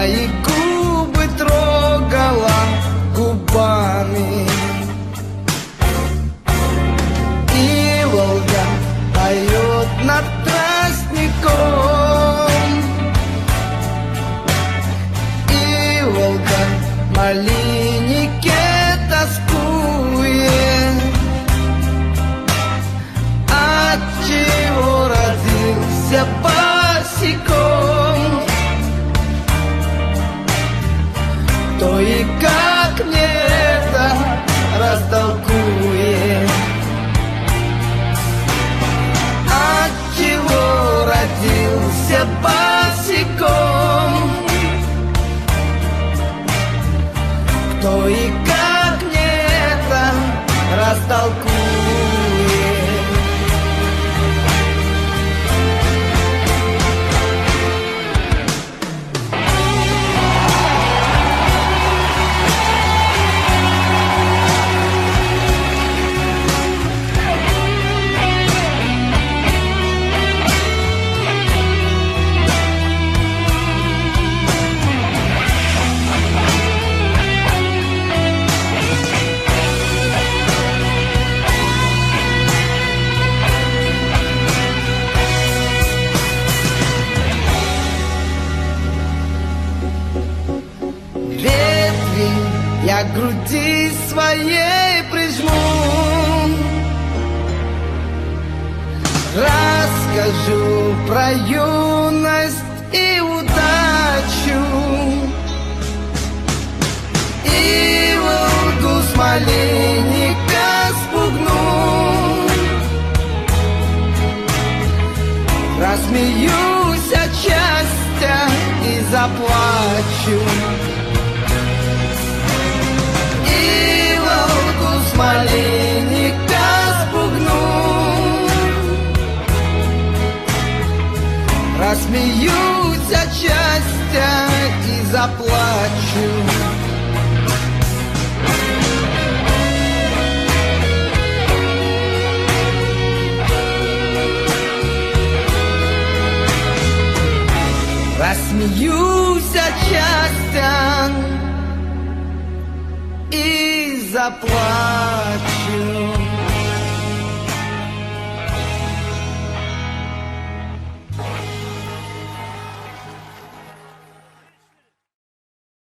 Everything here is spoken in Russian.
мои губы трогала губами. И Волга поет над тростником, и Волга в малинике тоскует. Отчего родился босиком? Кто и как мне это растолкует? Отчего родился босиком? Кто и как мне это растолкует? Я к груди своей прижму, расскажу про юность и удачу, и Волгу с малинника спугну. Рассмеюсь от счастья и заплачу, с малинника спугну. Рассмеюсь от счастья и заплачу. Рассмеюсь от счастья и заплачу.